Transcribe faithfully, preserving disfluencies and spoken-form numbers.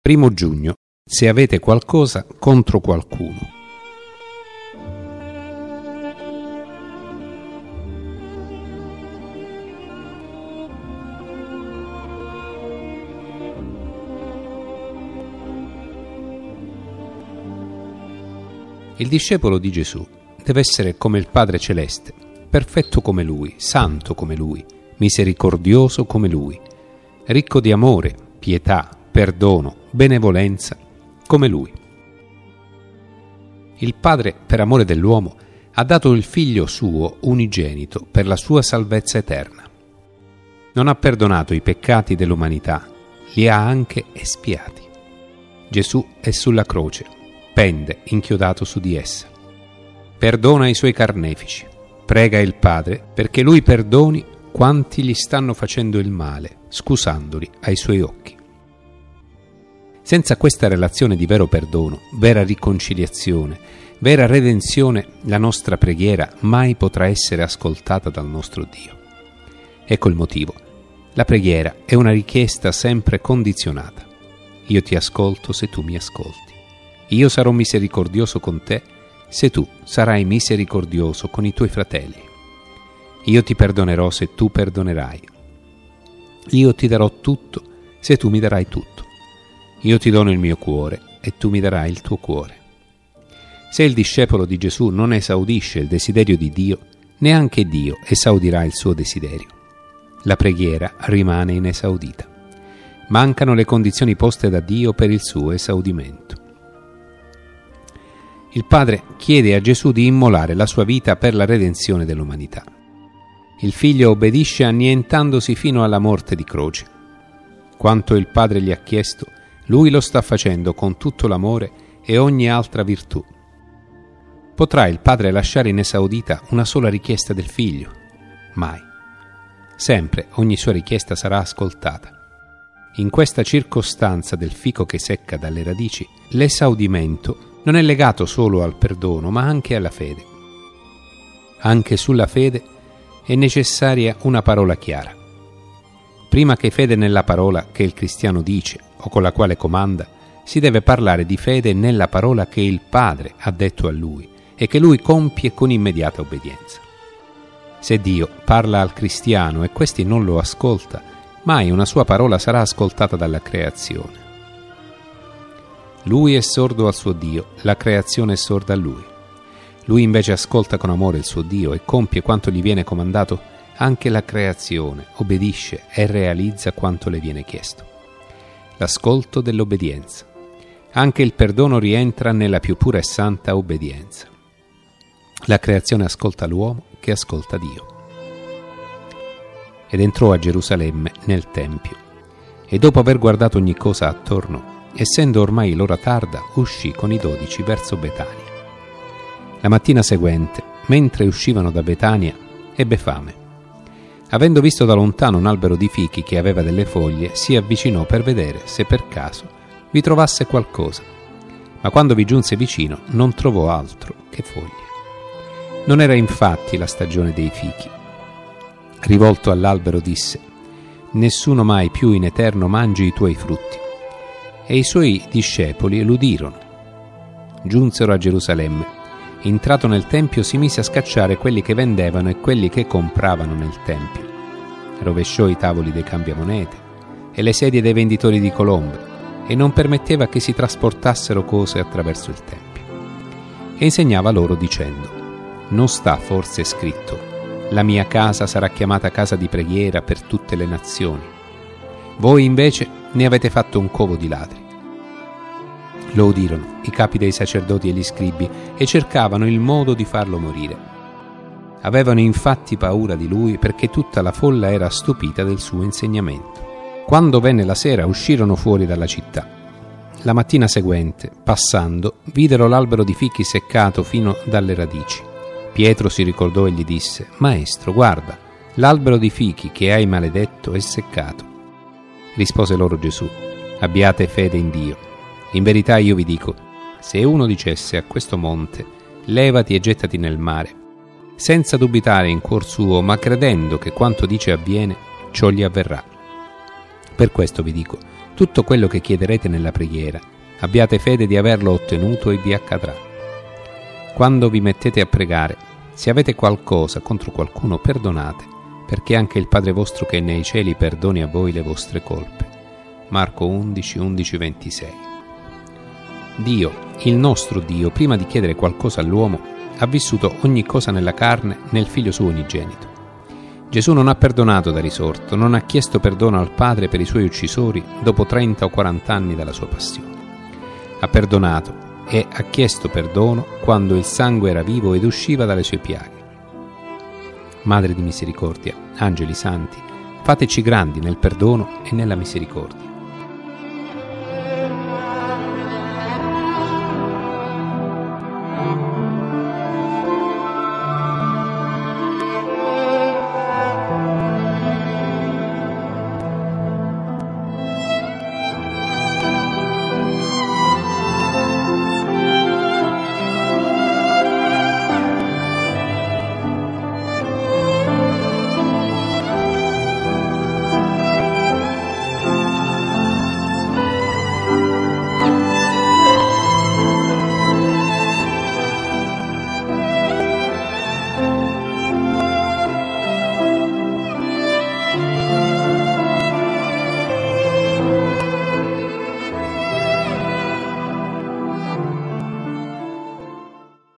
Primo giugno. Se avete qualcosa contro qualcuno. Il discepolo di Gesù deve essere come il Padre Celeste, perfetto come Lui, santo come Lui, misericordioso come Lui, ricco di amore, pietà, perdono, benevolenza come Lui. Il Padre, per amore dell'uomo, ha dato il Figlio suo unigenito per la sua salvezza eterna. Non ha perdonato i peccati dell'umanità, li ha anche espiati. Gesù è sulla croce, pende inchiodato su di essa. Perdona i suoi carnefici, prega il Padre perché Lui perdoni quanti gli stanno facendo il male, scusandoli ai suoi occhi. Senza questa relazione di vero perdono, vera riconciliazione, vera redenzione, la nostra preghiera mai potrà essere ascoltata dal nostro Dio. Ecco il motivo. La preghiera è una richiesta sempre condizionata. Io ti ascolto se tu mi ascolti. Io sarò misericordioso con te se tu sarai misericordioso con i tuoi fratelli. Io ti perdonerò se tu perdonerai. Io ti darò tutto se tu mi darai tutto. Io ti dono il mio cuore e tu mi darai il tuo cuore. Se il discepolo di Gesù non esaudisce il desiderio di Dio, neanche Dio esaudirà il suo desiderio. La preghiera rimane inesaudita. Mancano le condizioni poste da Dio per il suo esaudimento. Il Padre chiede a Gesù di immolare la sua vita per la redenzione dell'umanità. Il Figlio obbedisce annientandosi fino alla morte di croce. Quanto il Padre gli ha chiesto, Lui lo sta facendo con tutto l'amore e ogni altra virtù. Potrà il Padre lasciare inesaudita una sola richiesta del Figlio? Mai. Sempre ogni sua richiesta sarà ascoltata. In questa circostanza del fico che secca dalle radici, l'esaudimento non è legato solo al perdono, ma anche alla fede. Anche sulla fede è necessaria una parola chiara. Prima che fede nella parola che il cristiano dice o con la quale comanda, si deve parlare di fede nella parola che il Padre ha detto a lui e che lui compie con immediata obbedienza. Se Dio parla al cristiano e questi non lo ascolta, mai una sua parola sarà ascoltata dalla creazione. Lui è sordo al suo Dio, la creazione è sorda a lui. Lui invece ascolta con amore il suo Dio e compie quanto gli viene comandato. Anche la creazione obbedisce e realizza quanto le viene chiesto. L'ascolto dell'obbedienza. Anche il perdono rientra nella più pura e santa obbedienza. La creazione ascolta l'uomo che ascolta Dio. Ed entrò a Gerusalemme nel Tempio, e dopo aver guardato ogni cosa attorno, essendo ormai l'ora tarda, uscì con i dodici verso Betania. La mattina seguente, mentre uscivano da Betania, ebbe fame. Avendo visto da lontano un albero di fichi che aveva delle foglie, si avvicinò per vedere se per caso vi trovasse qualcosa. Ma quando vi giunse vicino, non trovò altro che foglie. Non era infatti la stagione dei fichi. Rivolto all'albero disse: «Nessuno mai più in eterno mangi i tuoi frutti». E i suoi discepoli l'udirono. Giunsero a Gerusalemme. Entrato nel Tempio si mise a scacciare quelli che vendevano e quelli che compravano nel Tempio. Rovesciò i tavoli dei cambiamonete e le sedie dei venditori di colombe e non permetteva che si trasportassero cose attraverso il Tempio. E insegnava loro dicendo: «Non sta forse scritto: la mia casa sarà chiamata casa di preghiera per tutte le nazioni? Voi invece ne avete fatto un covo di ladri». Lo udirono i capi dei sacerdoti e gli scribi e cercavano il modo di farlo morire. Avevano infatti paura di lui perché tutta la folla era stupita del suo insegnamento. Quando venne la sera uscirono fuori dalla città. La mattina seguente, passando, videro l'albero di fichi seccato fino dalle radici. Pietro si ricordò e gli disse: «Maestro, guarda, l'albero di fichi che hai maledetto è seccato». Rispose loro Gesù: «Abbiate fede in Dio. In verità io vi dico, se uno dicesse a questo monte: levati e gettati nel mare, senza dubitare in cuor suo, ma credendo che quanto dice avviene, ciò gli avverrà. Per questo vi dico, Tutto quello che chiederete nella preghiera, abbiate fede di averlo ottenuto e vi accadrà. Quando vi mettete a pregare, se avete qualcosa contro qualcuno, perdonate, perché anche il Padre vostro che è nei cieli perdoni a voi le vostre colpe. Marco undici, undici, ventisei. Dio, il nostro Dio, prima di chiedere qualcosa all'uomo, ha vissuto ogni cosa nella carne nel Figlio suo unigenito. Gesù non ha perdonato da risorto, non ha chiesto perdono al Padre per i suoi uccisori dopo trenta o quaranta anni dalla sua passione. Ha perdonato e ha chiesto perdono quando il sangue era vivo ed usciva dalle sue piaghe. Madre di misericordia, angeli santi, fateci grandi nel perdono e nella misericordia.